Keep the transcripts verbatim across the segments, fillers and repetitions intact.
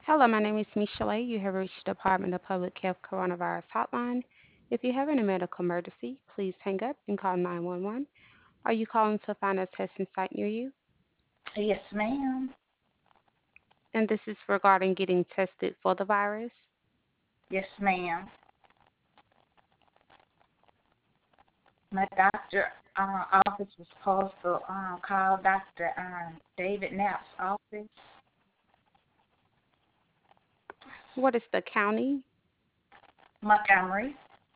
Hello, my name is Michelle. You have reached the Department of Public Health Coronavirus Hotline. If you have any medical emergency, please hang up and call nine one one. Are you calling to find a testing site near you? Yes, ma'am. And this is regarding getting tested for the virus. Yes, ma'am. My doctor uh, office was supposed to um, call Doctor Um, David Knapp's office. What is the county? Montgomery.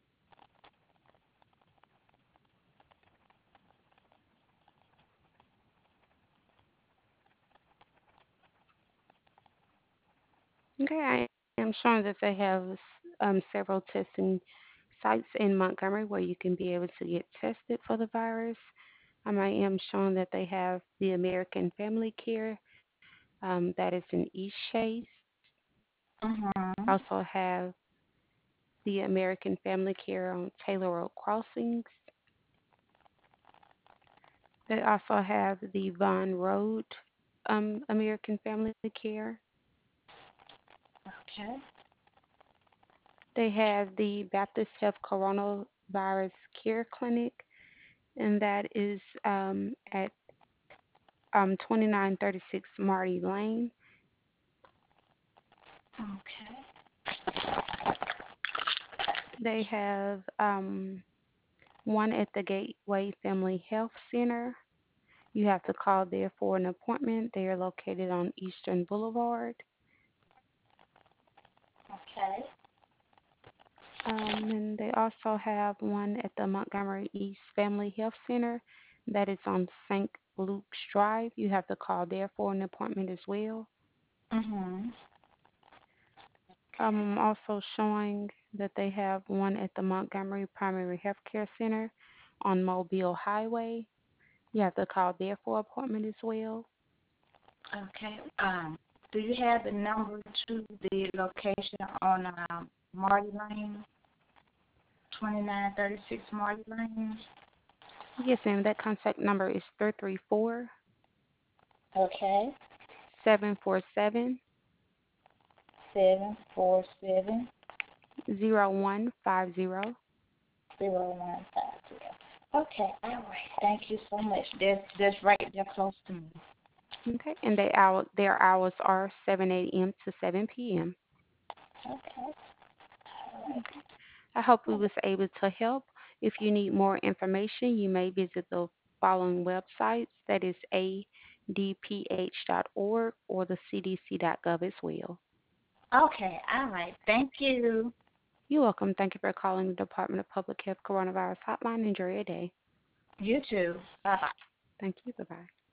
Okay, I am showing that they have um, several testing sites in Montgomery where you can be able to get tested for the virus. Um, I am showing that they have the American Family Care um, that is in East Chase. They Mhm. also have the American Family Care on Taylor Road Crossings. They also have the Vaughn Road um, American Family Care. Okay. They have the Baptist Health Coronavirus Care Clinic, and that is um, at um, twenty-nine thirty-six Marty Lane. Okay. They have um, one at the Gateway Family Health Center. You have to call there for an appointment. They are located on Eastern Boulevard. Okay. Um, and they also have one at the Montgomery East Family Health Center that is on Saint Luke's Drive. You have to call there for an appointment as well. Mhm. Um, I'm also showing that they have one at the Montgomery Primary Health Care Center on Mobile Highway. You have to call there for appointment as well. Okay. Um, do you have the number to the location on um, Marty Lane, twenty-nine thirty-six Marty Lane? Yes, ma'am. That contact number is three three four, Okay. seven four seven, Seven four seven zero one five zero. zero nine five zero. Okay. All right. Thank you so much. That's that's right there close to me. Okay, and they hour, their hours are seven a m to seven p m. Okay. All right. Okay. I hope we was able to help. If you need more information, you may visit the following websites. That is a d p h dot org or the c d c dot gov as well. Okay, all right. Thank you. You're welcome. Thank you for calling the Department of Public Health Coronavirus Hotline. Enjoy your day. You too. Bye bye. Thank you. Bye-bye.